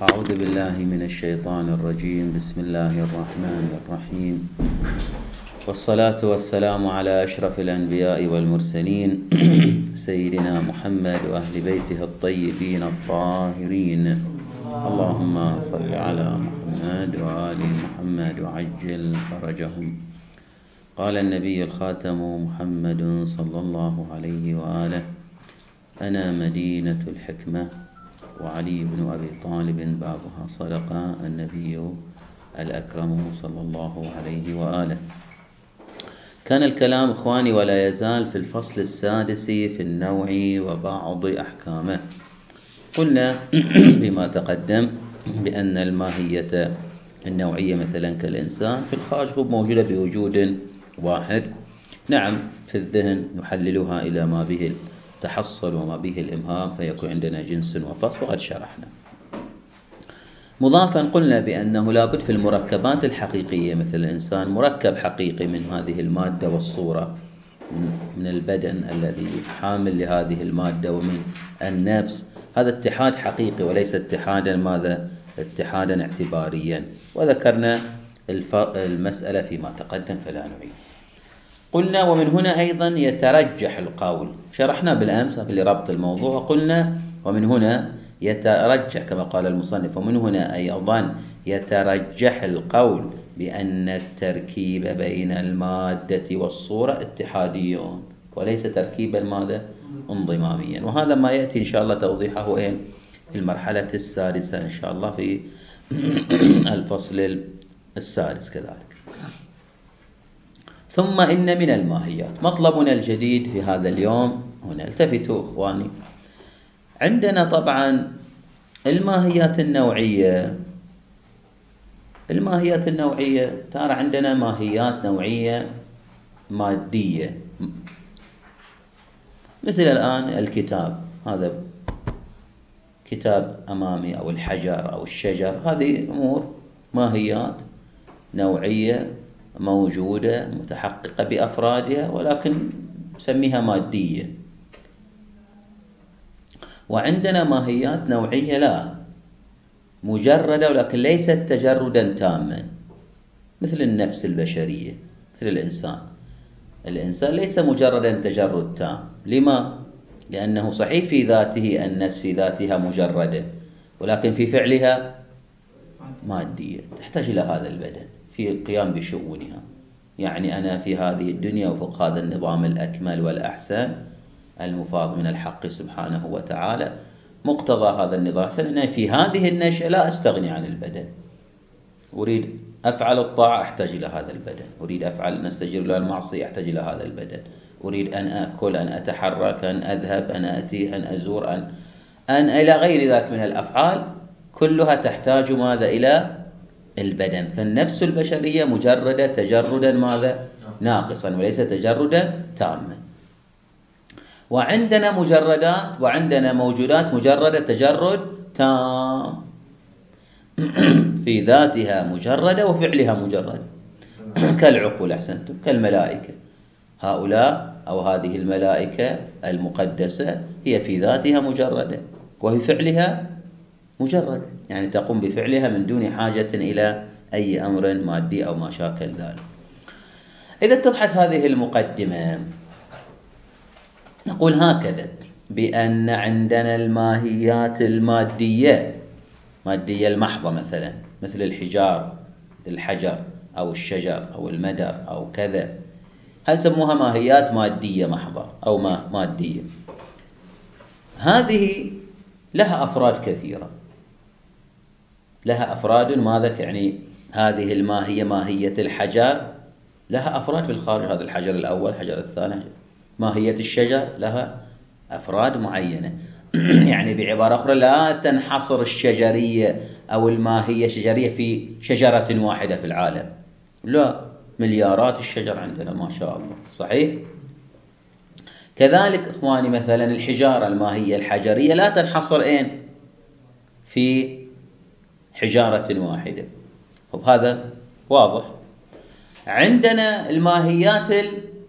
أعوذ بالله من الشيطان الرجيم. بسم الله الرحمن الرحيم، والصلاة والسلام على أشرف الأنبياء والمرسلين سيدنا محمد وأهل بيته الطيبين الطاهرين. اللهم صل على محمد وآل محمد وعجل فرجهم. قال النبي الخاتم محمد صلى الله عليه وآله: أنا مدينة الحكمة وعلي بن أبي طالب بابها. صدق النبي الأكرم صلى الله عليه وآله. كان الكلام إخواني ولا يزال في الفصل السادس في النوع وبعض أحكامه. قلنا فيما تقدم بأن الماهية النوعية مثلا كالإنسان في الخارج هو موجودة بوجود واحد، نعم، في الذهن نحللها إلى ما به التحصل وما به الإمهام فيكون عندنا جنس وفصل، وقد شرحنا. مضافا قلنا بأنه لابد في المركبات الحقيقية مثل الإنسان مركب حقيقي من هذه المادة والصورة، من البدن الذي حامل لهذه المادة ومن النفس. هذا اتحاد حقيقي وليس اتحادا ماذا؟ اتحادا اعتباريا. وذكرنا المسألة فيما تقدم فلا نعيد. قلنا ومن هنا أيضا يترجح القول، شرحنا بالأمس لربط الموضوع. قلنا ومن هنا يترجح كما قال المصنف، ومن هنا أيضا يترجح القول بأن التركيب بين المادة والصورة اتحاديون وليس تركيبا ماذا؟ انضماميا. وهذا ما يأتي إن شاء الله توضيحه في المرحلة السادسة إن شاء الله في الفصل السادس كذلك. ثم إن من الماهيات مطلبنا الجديد في هذا اليوم. هنا التفتوا إخواني، عندنا طبعا الماهيات النوعية. الماهيات النوعية ترى عندنا ماهيات نوعية مادية، مثل الآن الكتاب، هذا كتاب أمامي أو الحجر أو الشجر، هذه أمور ماهيات نوعية موجودة متحققة بأفرادها ولكن نسميها مادية. وعندنا ماهيات نوعية لا مجردة ولكن ليست تجردا تاما، مثل النفس البشرية، مثل الإنسان. الإنسان ليس مجردا تجرد تام. لما؟ لأنه صحيح في ذاته النفس في ذاتها مجردة ولكن في فعلها مادية، تحتاج إلى هذا البدن في القيام بشؤونها. يعني أنا في هذه الدنيا وفق هذا النظام الأكمل والأحسن المفاض من الحق سبحانه وتعالى، مقتضى هذا النظام أنا في هذه النشأة لا أستغني عن البدن. أريد أفعل الطاعة أحتاج إلى هذا البدن، أريد أفعل أن أستجيب للمعصية أحتاج إلى هذا البدن، أريد أن أكل، أن أتحرك، أن أذهب، أن أتي، أن أزور، أن إلى غير ذلك من الأفعال كلها تحتاج ماذا؟ إلى البدن. فالنفس البشرية مجردة تجردا ماذا؟ ناقصا وليس تجردا تاما. وعندنا مجردات وعندنا موجودات مجردة تجرد تام، في ذاتها مجردة وفعلها مجرد، كالعقول أحسنتم، كالملائكة. هؤلاء أو هذه الملائكة المقدسة هي في ذاتها مجردة وفي فعلها مجرد، يعني تقوم بفعلها من دون حاجة إلى أي أمر مادي أو ما شاكل ذلك. إذا اتضحت هذه المقدمة نقول هكذا بأن عندنا الماهيات المادية، مادية المحضة مثلا مثل الحجار، مثل الحجر أو الشجر أو المدر أو كذا، هل سموها ماهيات مادية محضة أو مادية. هذه لها أفراد كثيرة، لها أفراد ماذا؟ يعني هذه الماهية ماهية الحجر لها أفراد في الخارج، هذا الحجر الأول، الحجر الثاني. ماهية الشجر لها أفراد معينة يعني بعبارة أخرى لا تنحصر الشجرية أو الماهية الشجرية في شجرة واحدة في العالم، لا، مليارات الشجر عندنا ما شاء الله، صحيح. كذلك إخواني مثلا الحجارة الماهية الحجرية لا تنحصر في حجارة واحدة، وهذا واضح. عندنا الماهيات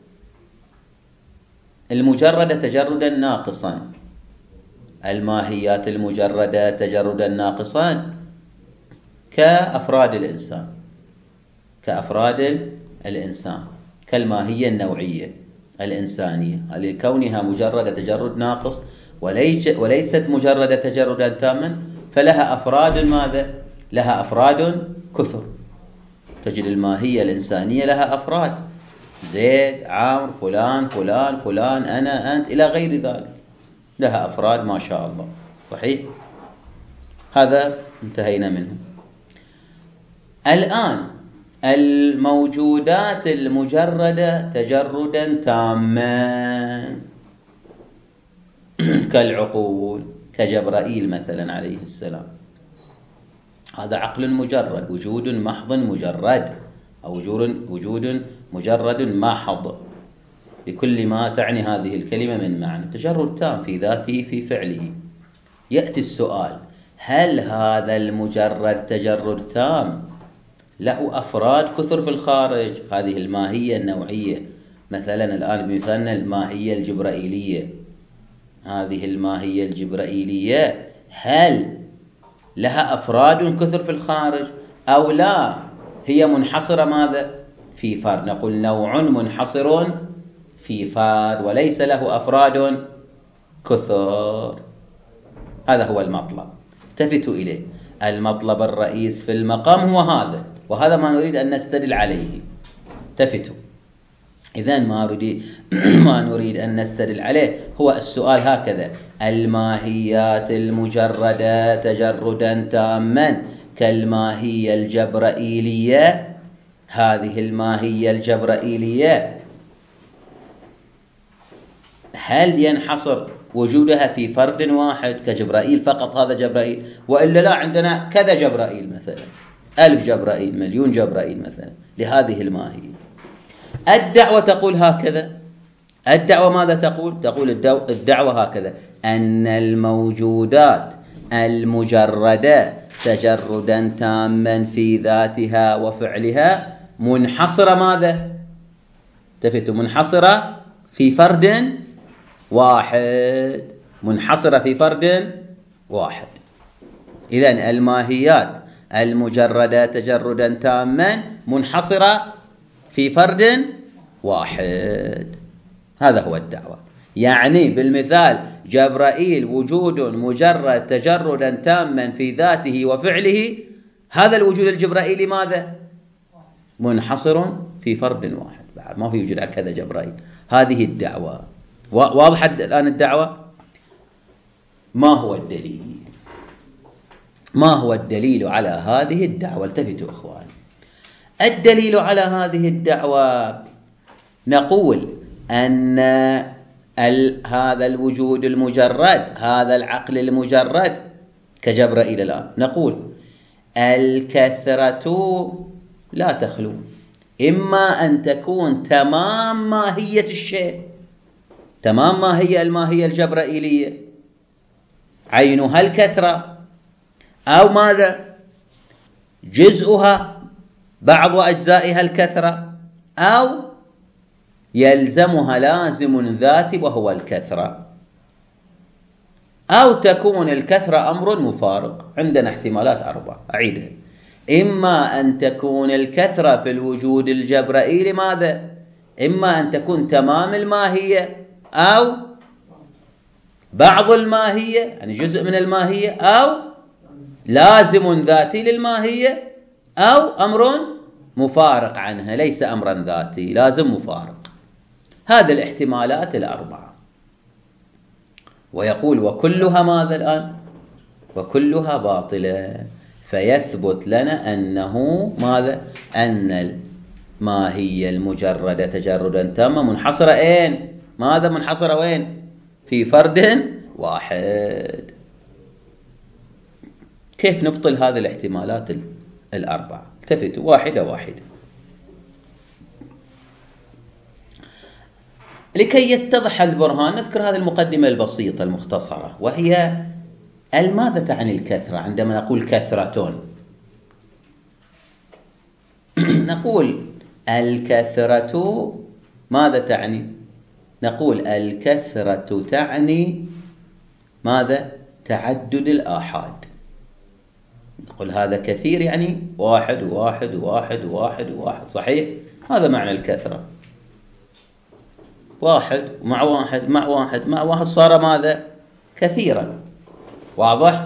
المجردة تجردا ناقصا، الماهيات المجردة تجردا ناقصا كأفراد الإنسان كالماهية النوعية الإنسانية لكونها مجرد تجرد ناقص وليست مجرد تجردا تاما، فلها أفراد ماذا؟ لها أفراد كثر. تجد الماهية الإنسانية لها أفراد، زيد، عمرو، فلان فلان فلان، أنا، أنت، إلى غير ذلك، لها أفراد ما شاء الله. صحيح؟ هذا انتهينا منه. الآن الموجودات المجردة تجردا تاما كالعقول، كجبرائيل مثلا عليه السلام، هذا عقل مجرد، وجود محض مجرد، أو وجود مجرد محض بكل ما تعني هذه الكلمة من معنى، تجرد تام في ذاته في فعله. يأتي السؤال: هل هذا المجرد تجرد تام له أفراد كثر في الخارج؟ هذه الماهية النوعية مثلا الآن بمثالنا الماهية الجبرائيلية، هذه الماهية الجبرائيلية هل لها أفراد كثر في الخارج أو لا؟ هي منحصرة ماذا؟ في فرد. نقول نوع منحصر في فرد وليس له أفراد كثر. هذا هو المطلب، التفتوا إليه. المطلب الرئيس في المقام هو هذا، وهذا ما نريد أن نستدل عليه. التفتوا. إذن ما نريد أن نستدل عليه هو السؤال هكذا: الماهيات المجردة تجردا تاما كالماهية الجبرائيلية، هذه الماهية الجبرائيلية هل ينحصر وجودها في فرد واحد كجبرائيل فقط، هذا جبرائيل، وإلا لا عندنا كذا جبرائيل مثلا، 1000 جبرائيل، مليون جبرائيل مثلا لهذه الماهية؟ الدعوة تقول هكذا. الدعوة ماذا تقول؟ تقول الدعوة هكذا: أن الموجودات المجردة تجردا تاما في ذاتها وفعلها منحصرة ماذا؟ تفتوا، منحصرة في فرد واحد، منحصرة في فرد واحد. إذن الماهيات المجردة تجردا تاما منحصرة في فرد واحد. هذا هو الدعوة. يعني بالمثال جبرائيل وجود مجرد تجردا تاما في ذاته وفعله، هذا الوجود الجبرائيلي ماذا؟ منحصر في فرد واحد، بعد ما في يوجد كذا جبرائيل. هذه الدعوة. واضحة الآن الدعوة؟ ما هو الدليل؟ ما هو الدليل على هذه الدعوة؟ التفتوا إخوان. الدليل على هذه الدعوة نقول أن هذا الوجود المجرد، هذا العقل المجرد كجبرائيل الآن، نقول الكثرة لا تخلو، إما أن تكون تمام ماهية الشيء، تمام ماهية الماهية الجبرائيلية عينها الكثرة، أو ماذا؟ جزءها بعض أجزائها الكثرة، أو يلزمها لازم ذاتي وهو الكثرة، أو تكون الكثرة أمر مفارق. عندنا احتمالات 4 أعيدها: إما أن تكون الكثرة في الوجود الجبرائيلي ماذا؟ إما أن تكون تمام الماهية، أو بعض الماهية يعني جزء من الماهية، أو لازم ذاتي للماهية، أو أمر مفارق عنها، ليس أمرا ذاتي، لازم مفارق. هذه الاحتمالات 4. ويقول وكلها ماذا الآن؟ وكلها باطلة. فيثبت لنا أنه ماذا؟ أن الماهية المجردة تجردا تاما منحصرة أين؟ ماذا منحصرة وين؟ في فرد واحد. كيف نبطل هذه الاحتمالات 4؟ التفتوا واحدة واحدة لكي يتضح البرهان. نذكر هذه المقدمة البسيطة المختصرة، وهي ماذا تعني الكثرة عندما نقول كثرة؟ نقول الكثرة ماذا تعني؟ نقول الكثرة تعني ماذا؟ تعدد الآحاد. نقول هذا كثير يعني واحد وواحد وواحد وواحد وواحد، صحيح؟ هذا معنى الكثرة. واحد مع واحد مع واحد مع واحد صار ماذا؟ كثيرا. واضح؟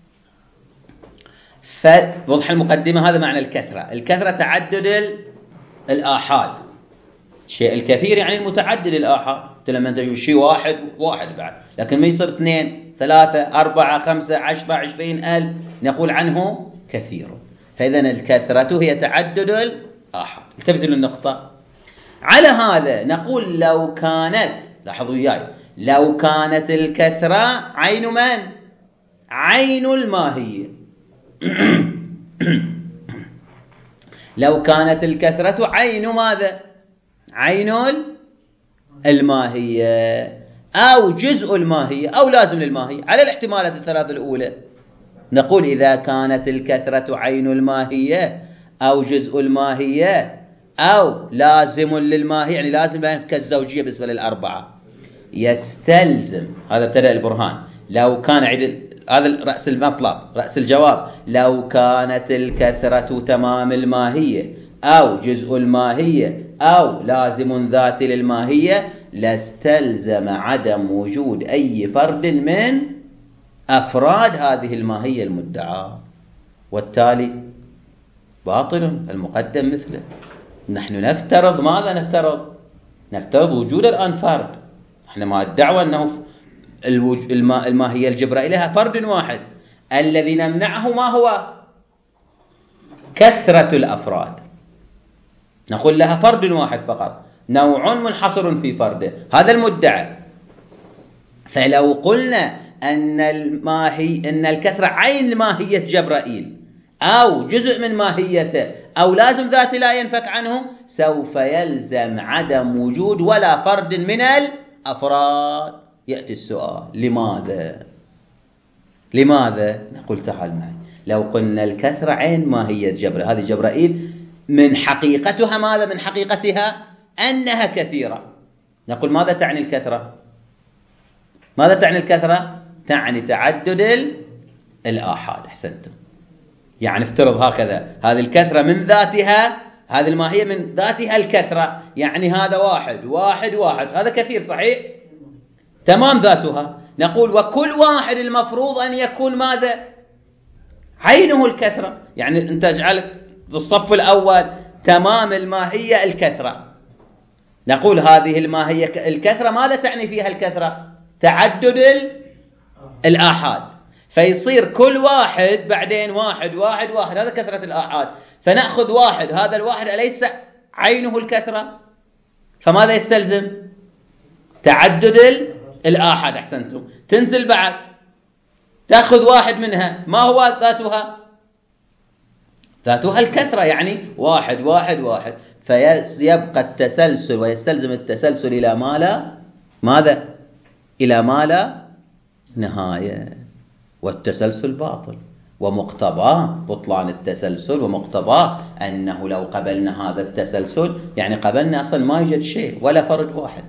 فوضح المقدمة، هذا معنى الكثرة. الكثرة تعدد الآحاد. الشيء الكثير يعني المتعدد الآحاد. لما انت تشوف شيء واحد بعد، لكن ما يصير 2 3 4 5 10 20,000 نقول عنه كثير. فإذا الكثرة هي تعدد الآحاد. التفتوا للنقطة. على هذا نقول لو كانت، لاحظوا وياي، لو كانت الكثرة عين من؟ عين الماهية. لو كانت الكثرة عين ماذا؟ عين الماهية أو جزء الماهية أو لازم للماهية، على الاحتمالات الثلاث الأولى نقول إذا كانت الكثرة عين الماهية أو جزء الماهية أو لازم للماهية، يعني لازم كالزوجية بالنسبة للأربعة، يستلزم، هذا ابتدأ البرهان، لو كان هذا رأس المطلب، رأس الجواب، لو كانت الكثرة تمام الماهية أو جزء الماهية أو لازم ذاتي للماهية لاستلزم عدم وجود أي فرد من أفراد هذه الماهية المدعاة، والتالي باطل المقدم مثله. نحن نفترض ماذا؟ نفترض وجود الآن فرد. احنا ما الدعوة أنه الماهية الجبرائية لها فرد واحد، الذي نمنعه ما هو؟ كثرة الأفراد. نقول لها فرد واحد فقط، نوع منحصر في فرده، هذا المدعى. فلو قلنا أن الكثرة عين ماهية جبرائيل أو جزء من ماهيته أو لازم ذاتي لا ينفك عنه، سوف يلزم عدم وجود ولا فرد من الأفراد. يأتي السؤال، لماذا؟ نقول تعال معي. لو قلنا الكثرة عين ماهية جبرائيل، هذه جبرائيل من حقيقتها ماذا؟ من حقيقتها أنها كثيرة. نقول ماذا تعني الكثرة؟ ماذا تعني الكثرة؟ تعني تعدد الآحاد. أحسنتم. يعني افترض هكذا، هذه الكثرة من ذاتها، هذه الماهية من ذاتها الكثرة، يعني هذا واحد واحد واحد، هذا كثير صحيح؟ تمام ذاتها. نقول وكل واحد المفروض أن يكون ماذا؟ عينه الكثرة. يعني أنت اجعل في الصف الأول تمام الماهية الكثرة. نقول هذه الماهية الكثرة ماذا تعني فيها الكثرة؟ تعدد الآحاد. فيصير كل واحد بعدين واحد واحد واحد، هذا كثرة الآحاد. فنأخذ واحد، هذا الواحد أليس عينه الكثرة؟ فماذا يستلزم؟ تعدد الآحاد. أحسنتم. تنزل بعد تأخذ واحد منها، ما هو ذاتها؟ ذاتها الكثرة، يعني واحد واحد واحد. فيبقى التسلسل ويستلزم التسلسل إلى ما لا ماذا؟ إلى ما لا نهاية. والتسلسل باطل، ومقتضاه بطلان التسلسل، ومقتضاه أنه لو قبلنا هذا التسلسل يعني قبلنا أصلا ما يوجد شيء ولا فرد واحد.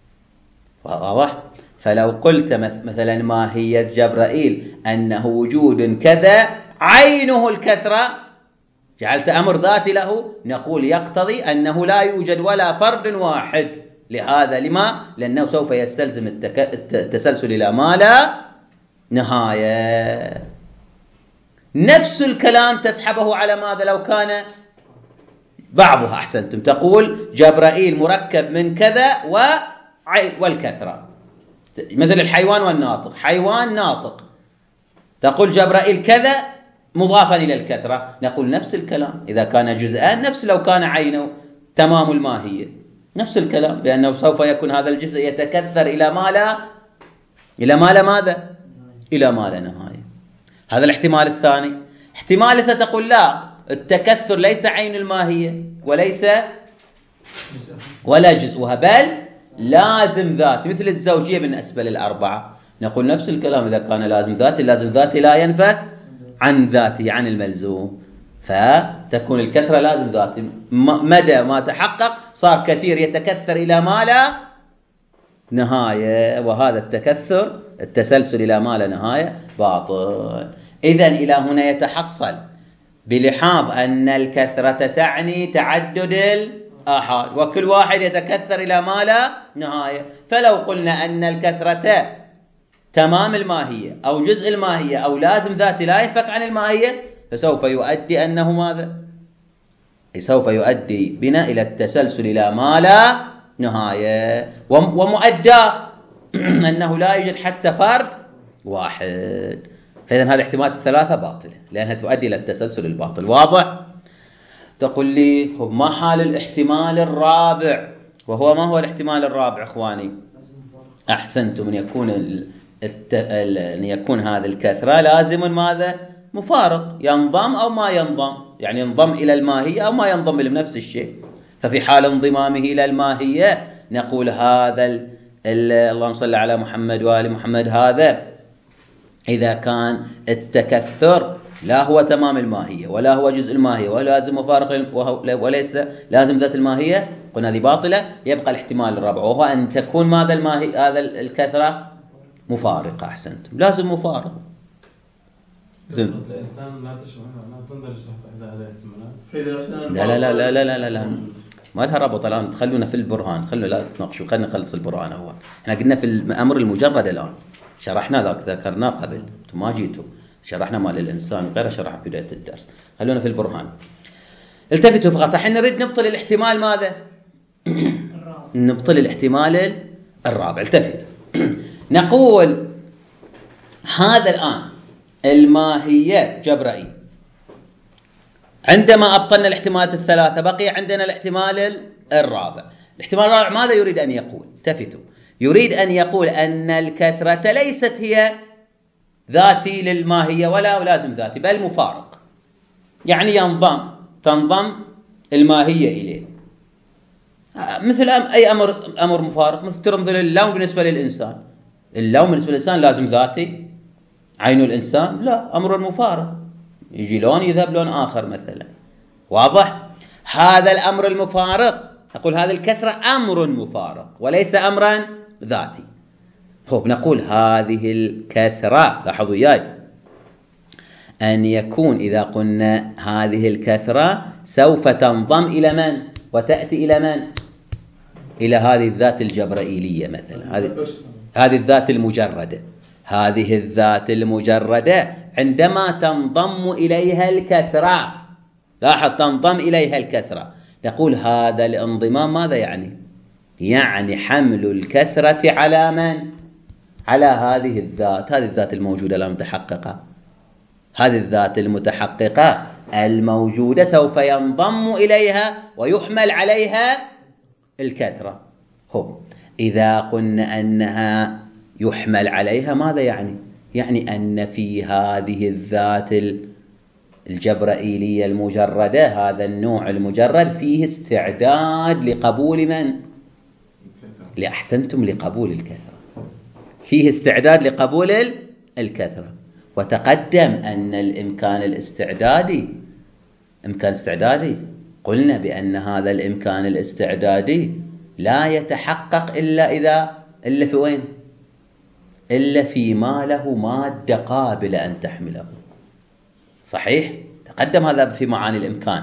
واضح؟ فلو قلت مثلا ماهية جبرائيل أنه وجود كذا عينه الكثرة، جعلت أمر ذاتي له، نقول يقتضي أنه لا يوجد ولا فرد واحد. لهذا لما؟ لأنه سوف يستلزم التسلسل إلى ما لا نهاية. نفس الكلام تسحبه على ماذا؟ لو كان بعضها. أحسنتم. تقول جبرائيل مركب من كذا والكثرة، مثل الحيوان والناطق. حيوان ناطق، تقول جبرائيل كذا مضافا إلى الكثرة. نقول نفس الكلام إذا كان جزءان، نفس لو كان عينه تمام الماهية، نفس الكلام، بأنه سوف يكون هذا الجزء يتكثر إلى ما لا ماذا؟ إلى ما لا نهاية. هذا الاحتمال الثاني. احتمال الثالث تقول لا، التكثر ليس عين الماهية وليس ولا جزءها، بل لازم ذاتي، مثل الزوجية بالنسبة للأربعة. نقول نفس الكلام، إذا كان لازم ذاتي لا ينفك عن ذاتي، عن الملزوم، فتكون الكثرة لازم ذاتي. مدى ما تحقق صار كثير يتكثر إلى ما لا نهاية، وهذا التكثر التسلسل إلى ما لا نهاية باطل. إذن إلى هنا يتحصل بلحاظ أن الكثرة تعني تعدد الآحاد، وكل واحد يتكثر إلى ما لا نهاية. فلو قلنا أن الكثرة تمام الماهية أو جزء الماهية أو لازم ذاتي لا ينفك عن الماهية، فسوف يؤدي أنه ماذا؟ سوف يؤدي بنا إلى التسلسل إلى ما لا نهاية، ومؤدى أنه لا يوجد حتى فرد واحد. فإذا هذه احتمالات الثلاثة باطلة لأنها تؤدي إلى التسلسل الباطل. واضح؟ تقول لي خب ما حال الاحتمال الرابع؟ وهو ما هو الاحتمال الرابع إخواني؟ أحسنتم، أن يكون هذه الكثرة لازم ماذا؟ مفارق، ينضم أو ما ينضم، يعني ينضم إلى الماهية أو ما ينضم إلى نفس الشيء. ففي حال انضمامه إلى الماهية نقول هذا اللهم صل على محمد وآل محمد، هذا إذا كان التكثر لا هو تمام الماهية ولا هو جزء الماهية ولا لازم مفارق وليس لازم ذات الماهية، قلنا هذه باطلة. يبقى الاحتمال الرابع وهو أن تكون ماذا الماهية هذا الكثرة مفارقة. أحسنتم، لازم مفارق. الإنسان لا تندرج تحت هذه الاحتمالات. لا لا لا لا لا لا، ما لها ربط الآن. خلونا في البرهان، خلونا لا تتناقشوا، خلينا نخلص البرهان أول. احنا قلنا في الأمر المجرد الآن شرحنا ذاك، ذكرناه قبل، انتم ما جيتوا شرحنا مال الإنسان وغيره، شرحنا في بداية الدرس. خلونا في البرهان. التفتوا فقط، الحين نريد نبطل الاحتمال ماذا؟ نبطل الاحتمال الرابع. التفتوا. نقول هذا الآن الماهية جبرائيل، عندما أبطلنا الاحتمالات الثلاثة بقي عندنا الاحتمال الرابع. الاحتمال الرابع ماذا يريد أن يقول؟ التفتوا، يريد أن يقول أن الكثرة ليست هي ذاتي للماهية ولا لازم ذاتي، بل مفارق، يعني تنضم الماهية إليه. مثل أي أمر مفارق، مثل اللون بالنسبة للإنسان. اللون بالنسبة للإنسان لازم ذاتي، عين الإنسان لا، أمر مفارق، يجي لون يذهب لون آخر مثلا. واضح؟ هذا الأمر المفارق نقول هذه الكثرة أمر مفارق وليس أمرا ذاتي. خب نقول هذه الكثرة، لاحظوا وياي، أن يكون إذا قلنا هذه الكثرة سوف تنضم إلى من؟ وتأتي إلى من؟ إلى هذه الذات الجبرائيلية مثلا، هذه الذات المجردة. هذه الذات المجردة عندما تنضم إليها الكثرة، لاحظ تنضم إليها الكثرة، نقول هذا الانضمام ماذا يعني؟ يعني حمل الكثرة على من؟ على هذه الذات، هذه الذات الموجودة لا متحققة، هذه الذات المتحققة الموجودة سوف ينضم إليها ويحمل عليها الكثرة. خب إذا قلنا أنها يحمل عليها ماذا يعني؟ يعني أن في هذه الذات الجبرائيلية المجردة، هذا النوع المجرد فيه استعداد لقبول من؟ لأحسنتم، لقبول الكثرة، فيه استعداد لقبول الكثرة. وتقدم أن الإمكان الاستعدادي إمكان استعدادي، قلنا بأن هذا الإمكان الاستعدادي لا يتحقق إلا في وين؟ إلا فيما له مادة قابلة أن تحمله. صحيح؟ تقدم هذا في معاني الإمكان.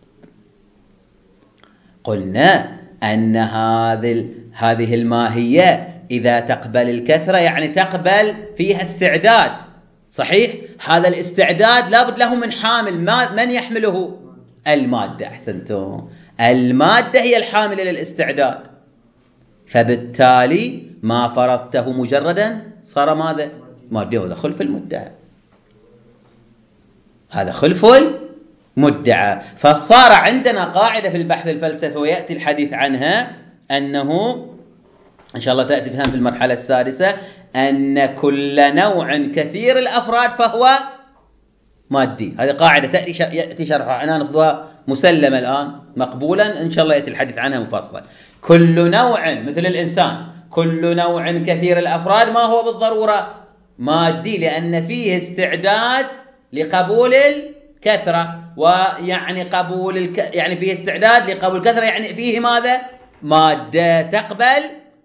قلنا أن هذه الماهية إذا تقبل الكثرة يعني تقبل فيها استعداد. صحيح؟ هذا الاستعداد لابد له من حامل، من يحمله؟ المادة. أحسنتم، المادة هي الحاملة للاستعداد، فبالتالي ما فرضته مجردا صار ماذا؟ مادة. هذا خلف المدعى، هذا خلف المدعى. فصار عندنا قاعدة في البحث الفلسفي ويأتي الحديث عنها، أنه إن شاء الله تأتي فهم في المرحلة السادسة، أن كل نوع كثير الأفراد فهو مادي. هذه قاعدة يأتي شرحها، أنا نأخذها مسلمة الآن مقبولا، إن شاء الله يأتي الحديث عنها مفصل. كل نوع مثل الإنسان، كل نوع كثير الأفراد ما هو بالضرورة مادي، لأن فيه استعداد لقبول الكثرة. ويعني يعني فيه استعداد لقبول الكثرة، يعني فيه ماذا؟ مادة تقبل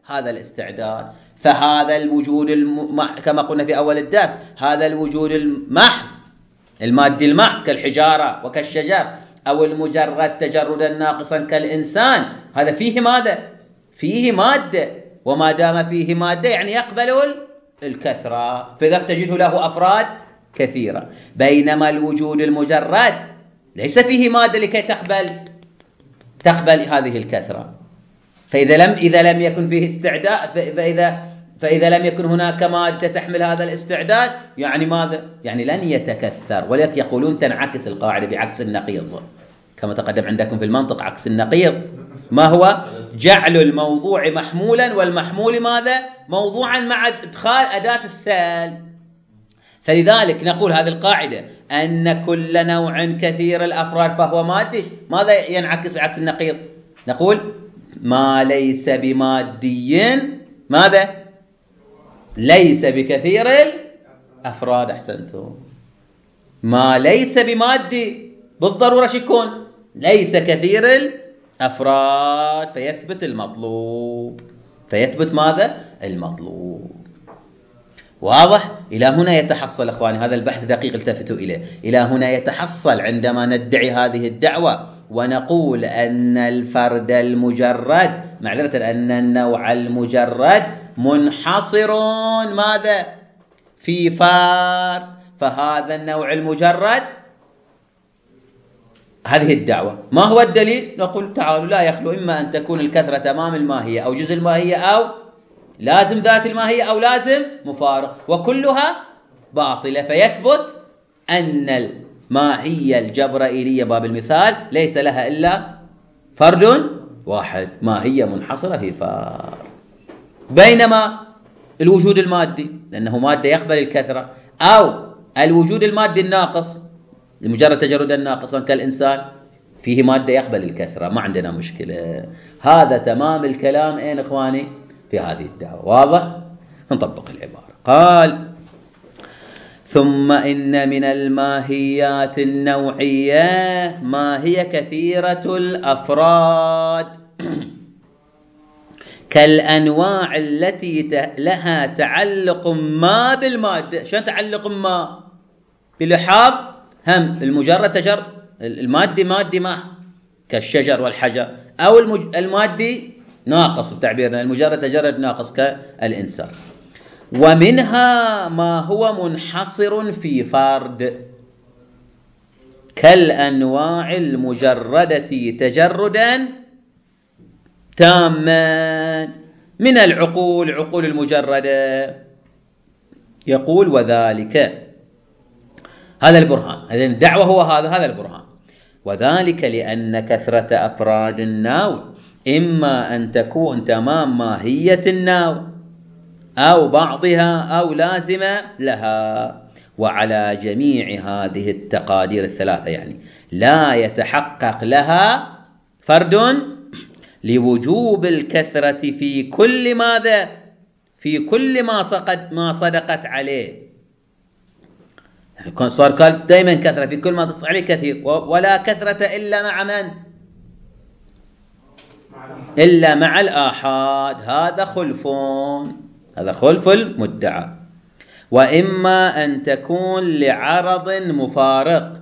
هذا الاستعداد. فهذا الوجود كما قلنا في أول الدرس، هذا الوجود المحض المادي المحض كالحجارة وكالشجر، أو المجرد تجردا ناقصا كالإنسان، هذا فيه ماذا؟ فيه مادة، وما دام فيه مادة يعني يقبل الكثرة، فإذا تجده له أفراد كثيرة. بينما الوجود المجرد ليس فيه مادة لكي تقبل هذه الكثرة. إذا لم يكن فيه استعداد، فإذا لم يكن هناك مادة تحمل هذا الاستعداد يعني ماذا؟ يعني لن يتكثر. ولذلك يقولون تنعكس القاعدة بعكس النقيض، كما تقدم عندكم في المنطق. عكس النقيض ما هو؟ جعل الموضوع محمولا والمحمول ماذا؟ موضوعا مع ادخال أداة السال. فلذلك نقول هذه القاعدة أن كل نوع كثير الأفراد فهو مادي. ماذا ينعكس بعكس النقيض؟ نقول ما ليس بمادي ماذا؟ ليس بكثير الأفراد. أحسنتم. ما ليس بمادي بالضرورة يكون ليس كثير الأفراد، فيثبت المطلوب. فيثبت ماذا؟ المطلوب. واضح؟ إلى هنا يتحصل أخواني، هذا البحث دقيق التفتوا إليه. إلى هنا يتحصل عندما ندعي هذه الدعوة ونقول أن الفرد المجرد، معذرة، أن النوع المجرد منحصر ماذا؟ في فرد. فهذا النوع المجرد، هذه الدعوة. ما هو الدليل؟ نقول تعالوا لا يخلو إما أن تكون الكثرة تمام الماهية أو جزء الماهية أو لازم ذات الماهية أو لازم مفارق، وكلها باطلة. فيثبت أن الماهية الجبرائيلية باب المثال ليس لها إلا فرد واحد، ماهية منحصرة في فرد. بينما الوجود المادي لأنه مادة يقبل الكثرة، أو الوجود المادي الناقص لمجرد تجردا ناقصا كالإنسان، فيه مادة يقبل الكثرة، ما عندنا مشكلة. هذا تمام الكلام. أين إخواني؟ في هذه الدعوة. واضح؟ نطبق العبارة. قال ثم إن من الماهيات النوعية ما هي كثيرة الأفراد كالأنواع التي لها تعلق ما بالمادة. شلون تعلق ما؟ بلحاظ هم المجرد المادي مادي ما كالشجر والحجر، أو المادي ناقص بتعبيرنا، المجرد تجرد ناقص كالإنسان. ومنها ما هو منحصر في فرد كالأنواع المجردة تجردا تاما من عقول المجردة. يقول وذلك، هذا البرهان، هذه الدعوة، هو هذا البرهان. وذلك لأن كثرة أفراد النوع إما أن تكون تمام ماهية النوع أو بعضها أو لازمة لها. وعلى جميع هذه التقادير الثلاثة يعني لا يتحقق لها فرد لوجوب الكثرة في كل ماذا؟ في كل ما صدقت عليه. صار قال دائما كثرة في كل ما تصدق عليه كثير، ولا كثرة إلا مع من؟ إلا مع الآحاد. هذا خلف المدعى. وإما أن تكون لعرض مفارق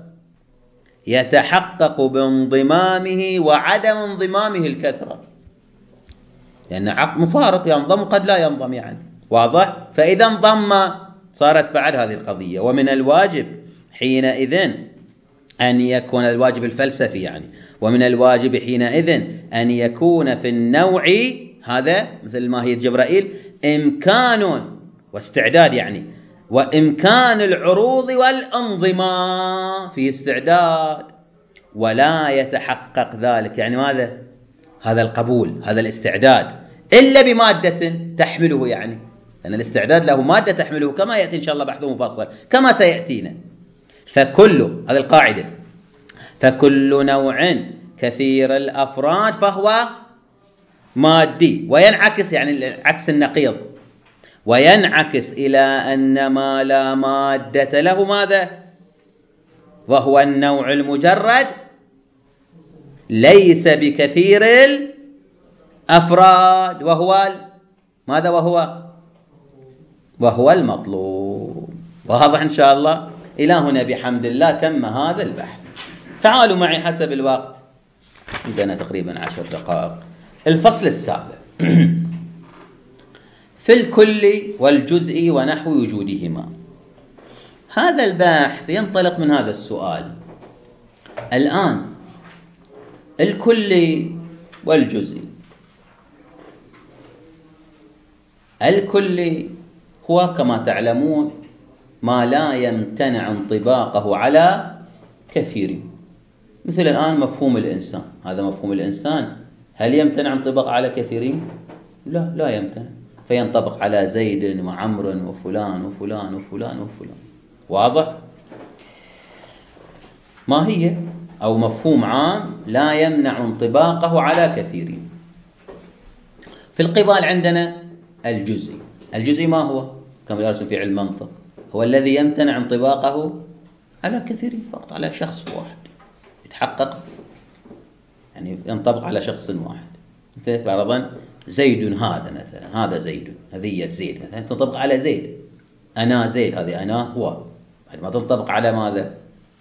يتحقق بانضمامه وعدم انضمامه الكثرة، لأن عقد مفارق ينضم قد لا ينضم يعني. واضح؟ فإذا انضم صارت بعد هذه القضية. ومن الواجب حينئذ أن يكون الواجب الفلسفي يعني، ومن الواجب حينئذ أن يكون في النوع هذا مثل ماهية جبرائيل إمكان واستعداد يعني، وإمكان العروض والانضمام فيه استعداد، ولا يتحقق ذلك يعني ماذا؟ هذا القبول، هذا الاستعداد، إلا بمادة تحمله يعني، لأن الاستعداد له مادة تحمله كما يأتي إن شاء الله بحثه مفصل كما سيأتينا. فكل هذه القاعدة، فكل نوع كثير الأفراد فهو مادي، وينعكس يعني عكس النقيض، وينعكس إلى أن ما لا مادة له ماذا؟ وهو النوع المجرد ليس بكثير الأفراد، وهو ماذا وهو المطلوب. واضح إن شاء الله؟ إلى هنا بحمد الله تم هذا البحث. تعالوا معي حسب الوقت، عندنا تقريبا 10 دقائق. الفصل السابع في الكل والجزء ونحو وجودهما. هذا البحث ينطلق من هذا السؤال. الآن الكل والجزء، الكل هو كما تعلمون ما لا يمتنع انطباقه على كثير. مثل الآن مفهوم الإنسان، هذا مفهوم الإنسان، هل يمتنع انطباق على كثيرين؟ لا يمتنع، فينطبق على زيد وعمر وفلان وفلان وفلان وفلان. واضح؟ ما هي أو مفهوم عام لا يمنع انطباقه على كثيرين. في القبال عندنا الجزء. الجزء ما هو؟ كما يرسم في علم المنطق، هو الذي يمتنع انطباقه على كثيرين، فقط على شخص واحد يتحقق، يعني ينطبق على شخص واحد. مثل فرضا زيد، هذا مثلا، هذا زيد، هذه زيد مثلا تنطبق على زيد. أنا زيد، هذه أنا هو، ما تنطبق على ماذا؟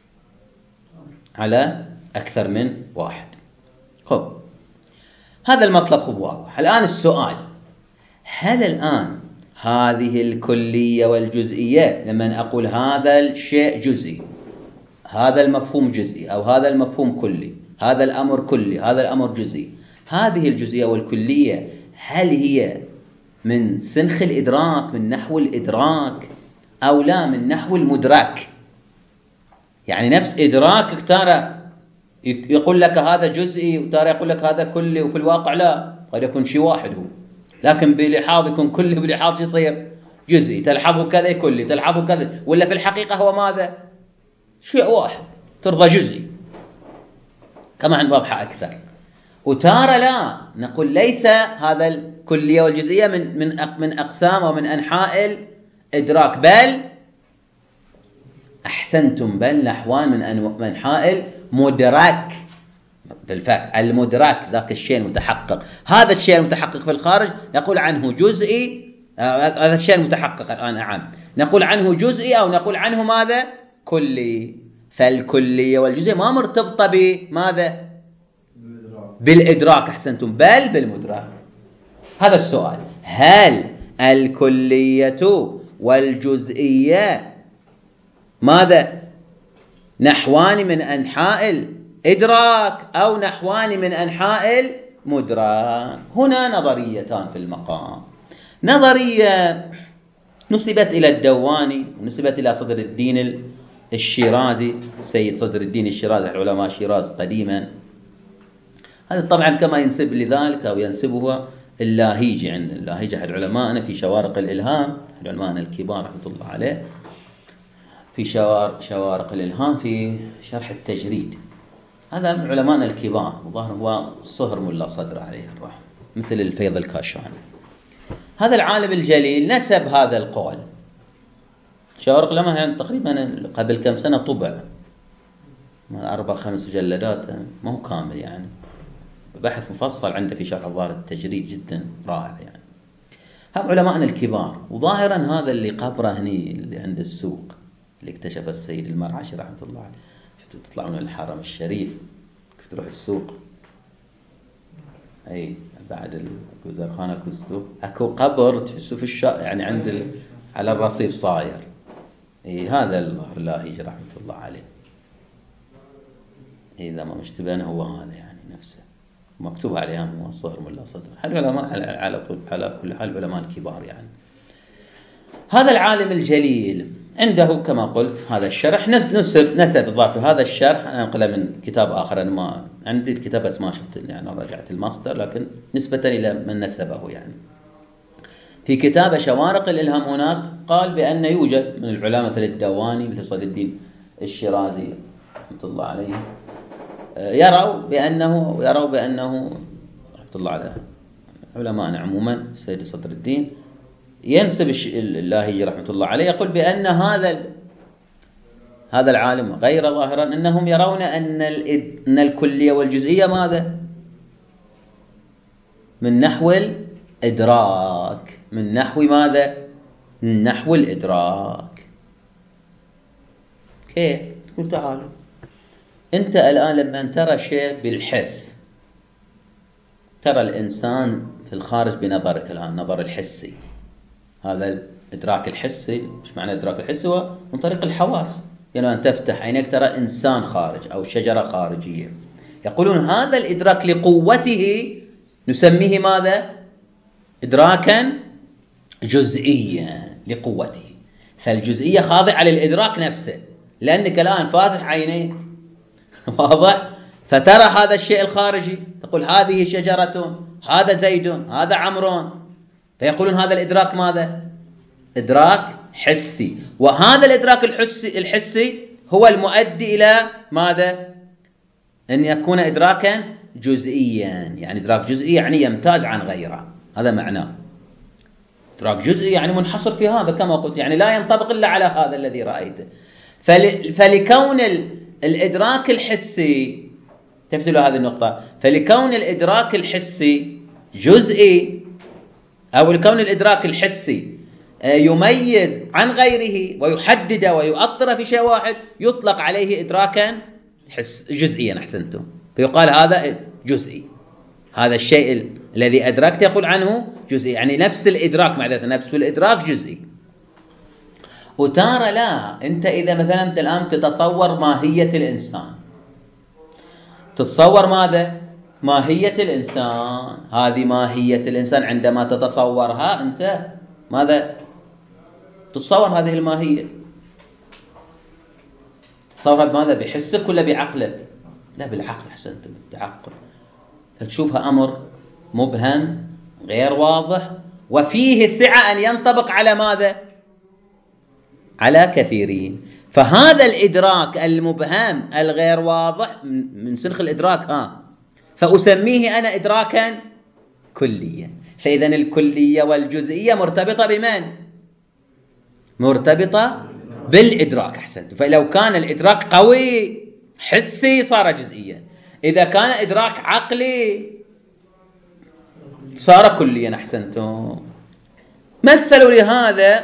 على أكثر من واحد. خب هذا المطلب خب واضح. الآن السؤال، هل الآن هذه الكلية والجزئية، لما أقول هذا الشيء جزئي، هذا المفهوم جزئي، أو هذا المفهوم كلي، هذا الأمر كلي، هذا الأمر جزئي، هذه الجزئية والكلية هل هي من سنخ الإدراك، من نحو الإدراك، أو لا من نحو المدرك؟ يعني نفس إدراكك ترى يقول لك هذا جزئي، وترى يقول لك هذا كلي، وفي الواقع لا، قد يكون شيء واحد هو، لكن بلحاظ يكون كلي، بلحاظ شيء يصير جزئي، تلحظه كذا كلي، تلحظه كذا، ولا في الحقيقة هو ماذا؟ شيء واحد، ترضى جزئي كما عند واضحة أكثر. وتارى لا، نقول ليس هذا الكلية والجزئية من أقسام ومن أنحاء الإدراك، بل أحسنتم، بل نحوان من أنحاء المدرك. بالفتح المدرك، ذاك الشيء المتحقق. هذا الشيء المتحقق في الخارج نقول عنه جزئي، هذا الشيء المتحقق الآن عام نقول عنه جزئي، أو نقول عنه ماذا؟ كلي. فالكلية والجزئية ما مرتبطة بماذا؟ بالإدراك. أحسنتم، بل بالمدرك. هذا السؤال، هل الكلية والجزئية ماذا؟ نحوان من أنحاء الإدراك أو نحوان من أنحاء المدرك؟ هنا نظريتان في المقام. نظرية نسبت إلى الدواني ونسبت إلى صدر الدين الشيرازي، سيد صدر الدين الشيرازي، علماء شيراز قديما. هذا طبعا كما ينسب لذلك أو ينسبه اللاهيجي، عند اللاهيجي أحد علمائنا في شوارق الإلهام، أحد علمائنا الكبار رحمة الله عليه، في شوارق الإلهام في شرح التجريد. هذا من علمائنا الكبار، وظاهر هو صهر ملا صدر عليه الرحمة، مثل الفيض الكاشاني. هذا العالم الجليل نسب هذا القول. شوارق الإلهام يعني تقريبا قبل كم سنة طبع، 4-5 مجلدات، ما هو كامل يعني، بحث مفصل عنده في شرح ظاهر التجريد، جدا رائع يعني. هم علمائنا الكبار. وظاهرا هذا اللي قبره هني اللي عند السوق، اللي اكتشف السيد المرعشي رحمة الله عليه. شفتوا تطلعوا من الحرم الشريف كيف تروح السوق، اي بعد الوزارخانة كزتو اكو قبر تحسوا في يعني عند على الرصيف صاير. اي هذا اللاهيجي رحمة الله عليه، إذا ما مشتبهنا هو هذا يعني نفسه، مكتوب عليه هو صهر ملا صدر. العلماء على كل حال علماء الكبار يعني. هذا العالم الجليل عنده كما قلت هذا الشرح، نسب الضعف هذا الشرح. أنا أنقله من كتاب آخر، أنا ما عندي الكتاب بس ما شفت يعني، رجعت الماستر، لكن نسبة إلى من نسبه يعني. في كتاب شوارق الإلهام هناك قال بأن يوجد من العلماء مثل الدواني، مثل صدر الدين الشيرازي رحمة الله عليه، يروا بأنه رحمة الله عليه علماءنا عموما، سيد صدر الدين ينسب اللاهيجي رحمة الله عليه، يقول بأن هذا العالم غير ظاهرا، أنهم يرون أن الكلية والجزئية ماذا؟ من نحو الإدراك. من نحو ماذا؟ من نحو الإدراك. كيف؟ تقول تعالوا أنت الآن لما ترى شيء بالحس، ترى الإنسان في الخارج بنظرك الآن، نظر الحسي، هذا الإدراك الحسي. مش معنى الإدراك الحسي؟ هو من طريق الحواس. يعني أن تفتح عينك ترى إنسان خارج أو شجرة خارجية. يقولون هذا الإدراك لقوته نسميه ماذا؟ إدراكا جزئيا لقوته. فالجزئية خاضعة للإدراك نفسه، لأنك الآن فاتح عينيك واضح، فترى هذا الشيء الخارجي، تقول هذه شجرة، هذا زيد، هذا عمرو، فيقولون هذا الإدراك ماذا؟ إدراك حسي. وهذا الإدراك الحسي هو المؤدي إلى ماذا؟ أن يكون إدراكا جزئيا. يعني إدراك جزئي يعني يمتاز عن غيره، هذا معناه. إدراك جزئي يعني منحصر في هذا كما قلت، يعني لا ينطبق إلا على هذا الذي رأيته. فلكون الإدراك الحسي، تفتلوا هذه النقطة، فلكون الإدراك الحسي جزئي، أو لكون الإدراك الحسي يميز عن غيره ويحدد ويؤطر في شيء واحد، يطلق عليه إدراكا جزئيا. أحسنتم. فيقال هذا جزئي، هذا الشيء الذي أدركت يقول عنه جزئي، يعني نفس الإدراك، معذرة، نفس الإدراك جزئي. وتارى لا، أنت إذا مثلا أنت الآن تتصور ماهية الإنسان، تتصور ماذا؟ ماهية الإنسان. هذه ماهية الإنسان عندما تتصورها أنت ماذا؟ تتصور هذه الماهية، تتصورها بماذا؟ بحسك ولا بعقلك؟ لا، بالعقل. أحسنتم، بالعقل. فتشوفها أمر مبهم غير واضح، وفيه سعة أن ينطبق على ماذا؟ على كثيرين. فهذا الإدراك المبهم الغير واضح من سنخ الإدراك فأسميه أنا إدراكا كليا. فإذا الكلية والجزئية مرتبطة بمن؟ مرتبطة بالإدراك. أحسنت. فلو كان الإدراك قوي حسي صار جزئيا، إذا كان إدراك عقلي صار كليا. أحسنتم. مثلوا لهذا،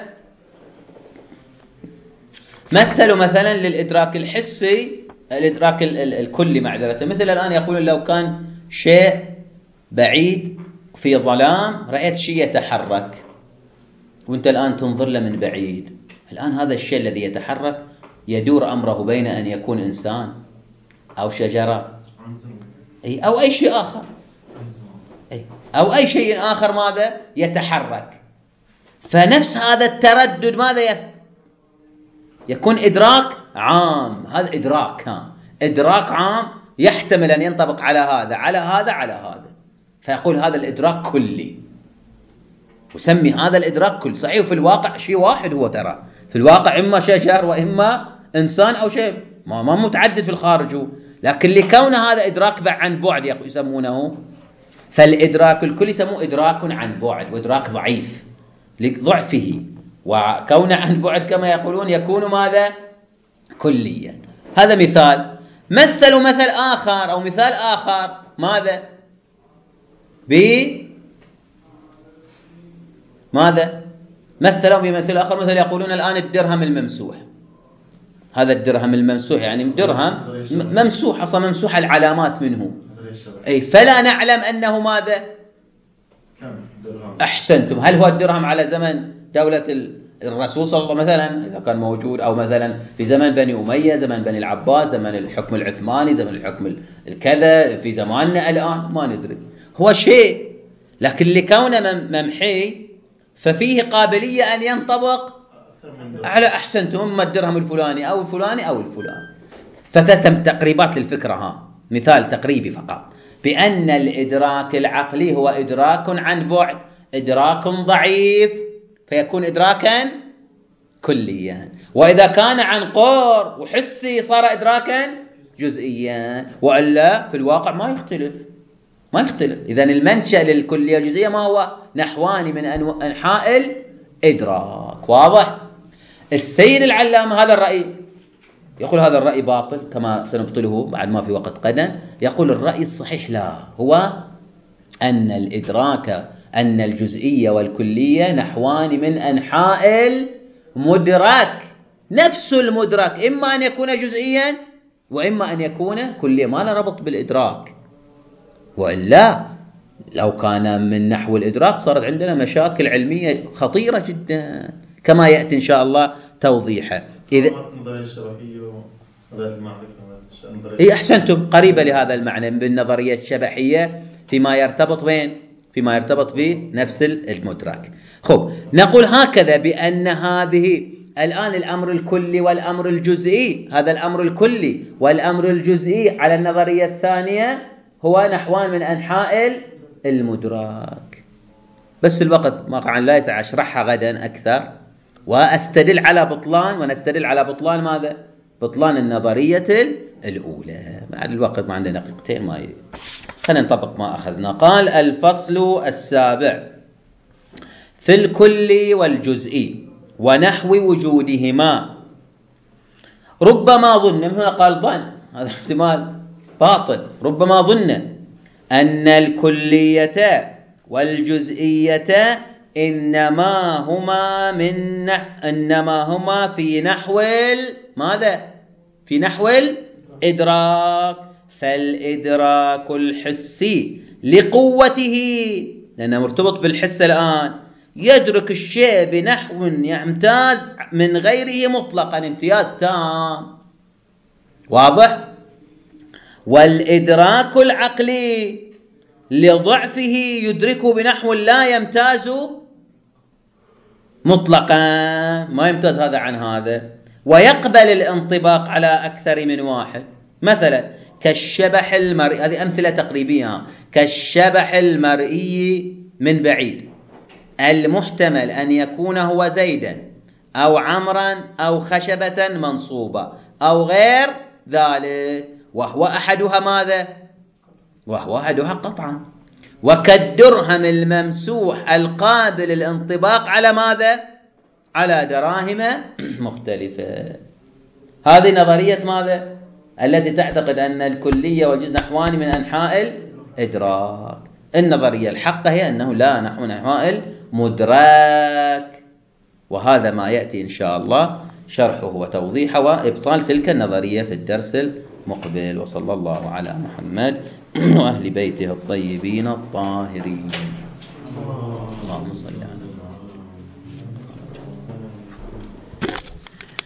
مثلوا مثلا للإدراك الحسي، الإدراك الكلي معذرة، مثل الآن يقولون لو كان شيء بعيد في ظلام، رأيت شيء يتحرك وانت الآن تنظر له من بعيد، الآن هذا الشيء الذي يتحرك يدور أمره بين أن يكون إنسان أو شجرة أو أي شيء آخر، أو أي شيء آخر ماذا يتحرك. فنفس هذا التردد ماذا يكون إدراك عام. هذا إدراك إدراك عام يحتمل أن ينطبق على هذا على هذا على هذا، فيقول هذا الإدراك كلي، وسمي هذا الإدراك كلي. صحيح في الواقع شيء واحد هو، ترى في الواقع إما شجر وإما إنسان أو شيء ما متعدد في الخارج، لكن لكون هذا إدراك عن بعد يسمونه، فالإدراك الكلي يسموه إدراك عن بعد، وإدراك ضعيف لضعفه، وكون عن بعد كما يقولون يكون ماذا؟ كليا. هذا مثال. مثلوا مثل آخر أو مثال آخر ماذا؟ ماذا؟ مثلوا بمثل آخر، مثل يقولون الآن الدرهم الممسوح. هذا الدرهم الممسوح يعني درهم ممسوح، أصلا ممسوح العلامات منه، أي فلا نعلم أنه ماذا؟ أحسنتم. هل هو الدرهم على زمن دولة الرسول صلى الله عليه وسلم مثلا إذا كان موجود، أو مثلا في زمن بني أمية، زمن بني العباس، زمن الحكم العثماني، زمن الحكم الكذا، في زماننا الآن ما ندري، هو شيء لكن لكونه ممحي ففيه قابلية أن ينطبق على أحسنتم إما الدرهم الفلاني أو الفلاني أو الفلاني. فتتم تقريبات للفكرة، مثال تقريبي فقط، بأن الإدراك العقلي هو إدراك عن بعد، إدراك ضعيف، فيكون إدراكا كليا. وإذا كان عن قرب وحسي صار إدراكا جزئيا، وإلا في الواقع ما يختلف. إذن المنشأ للكلية والجزئية ما هو؟ نحوان من أنحاء الإدراك. واضح؟ السيد العلامة هذا الرأي يقول هذا الرأي باطل كما سنبطله بعد ما في وقت قدم. يقول الرأي الصحيح لا، هو أن الإدراك أن الجزئية والكلية نحوان من أنحاء المدرك، نفس المدرك إما أن يكون جزئيا وإما أن يكون كليا، ما له ربط بالإدراك. وإلا لو كان من نحو الإدراك صارت عندنا مشاكل علمية خطيرة جدا كما يأتي إن شاء الله توضيحه. إذا أحسنتم، قريبة لهذا المعنى بالنظرية الشبحية فيما يرتبط بين فيما يرتبط بنفس المدرك. خب، نقول هكذا بأن هذه الآن الأمر الكلي والأمر الجزئي، هذا الأمر الكلي والأمر الجزئي على النظرية الثانية هو نحوان من أنحاء المدرك. بس الوقت ما لا يسع أشرحها غدا أكثر، وأستدل على بطلان، ونستدل على بطلان ماذا؟ بطلان النظرية الأولى. بعد الوقت ما عندنا دقيقتين ما خلينا نطبق ما أخذنا. قال: الفصل السابع في الكل والجزئي ونحو وجودهما. ربما ظن، من هنا قال ظن، هذا احتمال باطل، ربما ظن أن الكلية والجزئية إنما هما في نحو ماذا؟ في نحو الإدراك، فالإدراك الحسي لقوته، لأنه مرتبط بالحس الآن، يدرك الشيء بنحو يمتاز من غيره مطلقا امتياز تام، واضح؟ والإدراك العقلي لضعفه يدركه بنحو لا يمتاز مطلقا، ما يمتاز هذا عن هذا، ويقبل الانطباق على أكثر من واحد. مثلا كالشبح المرئي، هذه أمثلة تقريبية، كالشبح المرئي من بعيد المحتمل أن يكون هو زيدا أو عمرا أو خشبة منصوبة أو غير ذلك، وهو أحدها ماذا؟ وهو أحدها قطعا. وكالدرهم الممسوح القابل الانطباق على ماذا؟ على دراهم مختلفة. هذه نظرية ماذا؟ التي تعتقد أن الكلية والجزء نحوان من أنحاء الإدراك. النظرية الحقة هي أنه لا نحو من أنحاء المدرك، وهذا ما يأتي إن شاء الله شرحه وتوضيحه وإبطال تلك النظرية في الدرس المقبل. وصلى الله على محمد وأهل بيته الطيبين الطاهرين. اللهم صل على